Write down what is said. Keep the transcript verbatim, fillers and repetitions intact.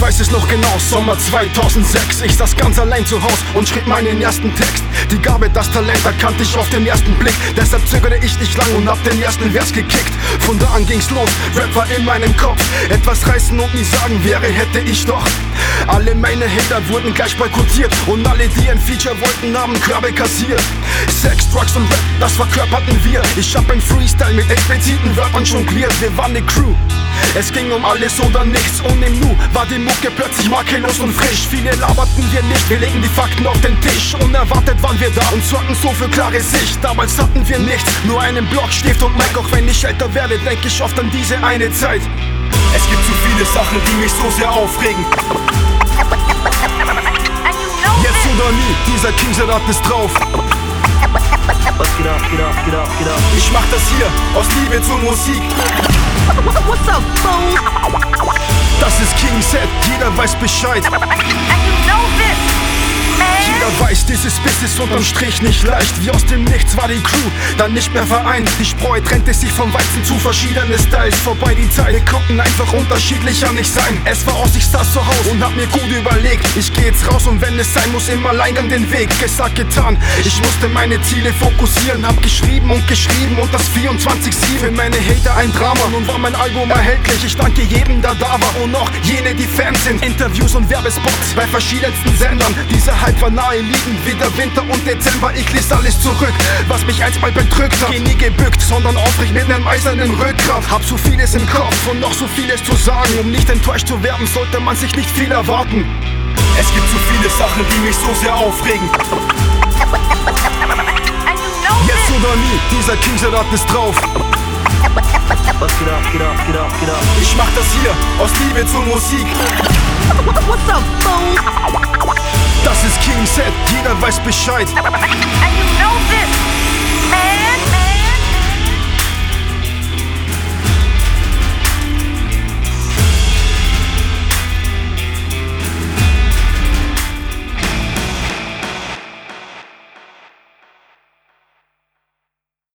weiß es noch genau, Sommer zweitausendsechs. Ich saß ganz allein zu Haus und schrieb meinen ersten Text. Die Gabe, das Talent erkannte ich auf den ersten Blick. Deshalb zögerte ich nicht lang und hab den ersten Vers gekickt. Von da an ging's los, Rap war in meinem Kopf. Etwas reißen und nie sagen wäre, hätte ich doch. Alle meine Hater wurden gleich boykottiert und alle, die ein Feature wollten, haben Körbe kassiert. Sex, Drugs und Rap, das verkörperten wir. Ich hab im Freestyle mit expliziten Wörtern jongliert. Wir waren ne Crew, es ging um alles oder nichts. Und im Nu war die Mucke plötzlich makellos und frisch. Viele laberten wir nicht, wir legen die Fakten auf den Tisch. Unerwartet waren wir da und sorgten so für klare Sicht. Damals hatten wir nichts, nur einen Block, Stift und Mic. Auch wenn ich älter werde, denk ich oft an diese eine Zeit. Es gibt zu viele Sachen, die mich so sehr aufregen. Jetzt oder nie, dieser Kingserat ist drauf. Ich mach das hier aus Liebe zur Musik. What's up, fool? Das ist King Set, jeder weiß Bescheid. And you know this, man. Jeder weiß, dieses Biss ist unterm Strich nicht leicht. Wie aus dem Nichts war die Crew dann nicht mehr vereint. Die Spreu trennte sich vom Weizen zu verschiedenen Styles. Vorbei die Zeit, wir konnten einfach unterschiedlicher nicht sein. Es war aus, ich saß zu Haus und hab mir gut überlegt. Ich geh jetzt raus und wenn es sein muss, im Alleingang den Weg. Gesagt, getan, ich musste meine Ziele fokussieren. Hab geschrieben und geschrieben und das vierundzwanzig sieben. Für meine Hater ein Drama, nun war mein Album erhältlich. Ich danke jedem, der da war und auch jene, die Fans sind. Interviews und Werbespots bei verschiedensten Sendern. Dieser Hype war nahe liegend wie der Winter und Dezember. Ich ließ alles zurück, was mich einst mal bedrückt hat. Geh nie gebückt, sondern aufrecht mit nem eisernen Rückgrat. Hab so vieles im Kopf und noch so vieles zu sagen. Um nicht enttäuscht zu werden, sollte man sich nicht viel erwarten. Es gibt so viele Sachen, die mich so sehr aufregen. And you know Jetzt this. oder nie, dieser Kingserat ist drauf. Ich mach das hier aus Liebe zur Musik. What's up, fool? Das ist King Set, jeder weiß Bescheid. And you know this, man.